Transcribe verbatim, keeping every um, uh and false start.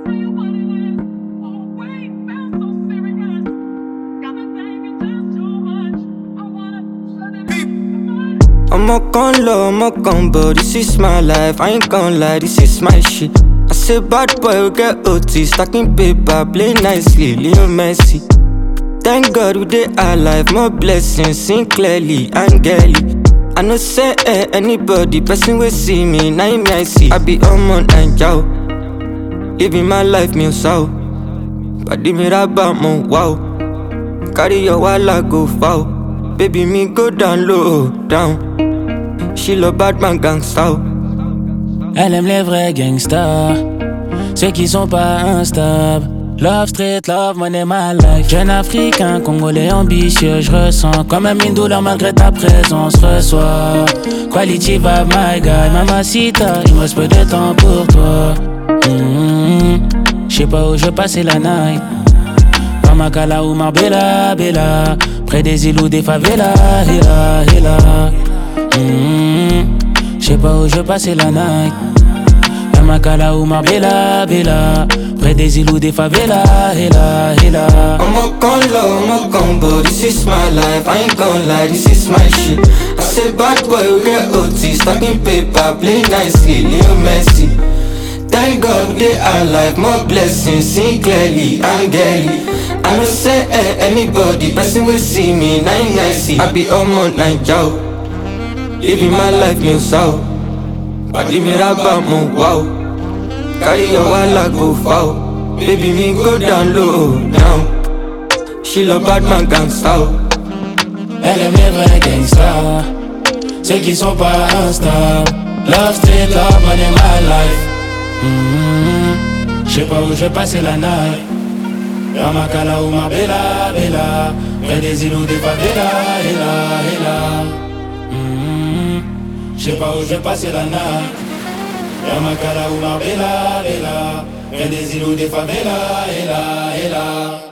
I'm a con low, I'm a combo, this is my life, I ain't gon' lie, this is my shit. I say bad boy will get O T, stacking paper, play nicely, Leo Messi. Thank God we dey alive, more blessings, sing clearly, angelic. I know say eh, anybody, person will see me, now me I see. I be on one and yow, living my life, me so. Body me rabba, mo wow. Carry your walla, go foul. Baby, me go down low, down. She love bad man gangsta. Elle aime les vrais gangsters, ceux qui sont pas instables. Love street, love money, my life. Jeune africain, congolais ambitieux, je ressens comme même une douleur malgré ta présence. Reçois quality vibe, my guy, mamacita, il me reste peu de temps pour toi. Mm-hmm. J'sais pas où je passais la night. Pamakala ou Marbella, Bella, près des îles ou des favelas, hela, hela. Mm-hmm. J'sais pas où je passais la night. Pamakala ou Marbella, Bella, près des îles ou des favelas, hela, hela. I'm a con low, I'm a combo, this is my life, I ain't gon' lie, this is my shit. I say bad boy will get O T, stacking paper, play nicely, Leo Messi. Thank God we dey alive, more blessings, sing clearly, angelic. I know say eh, anybody, person will see me, now I see. I be on one night, yow, living my life, me so. Body me rabba, mo wow. Carry your walla, go foul. Baby, me go down low, down. She love bad man gangsta. Elle aime les vrais gangsters, ceux qui sont pas instables. Love street, love money, my life. Mm-hmm. J'sais pas où je vais passer la night. Ramakala ou Marbella, Bella, près des îles ou des favelas, hela, hela. Mm-hmm. J'sais pas où je vais passer la night. Ramakala ou Marbella, Bella, près des îles ou des favelas, hela, hela.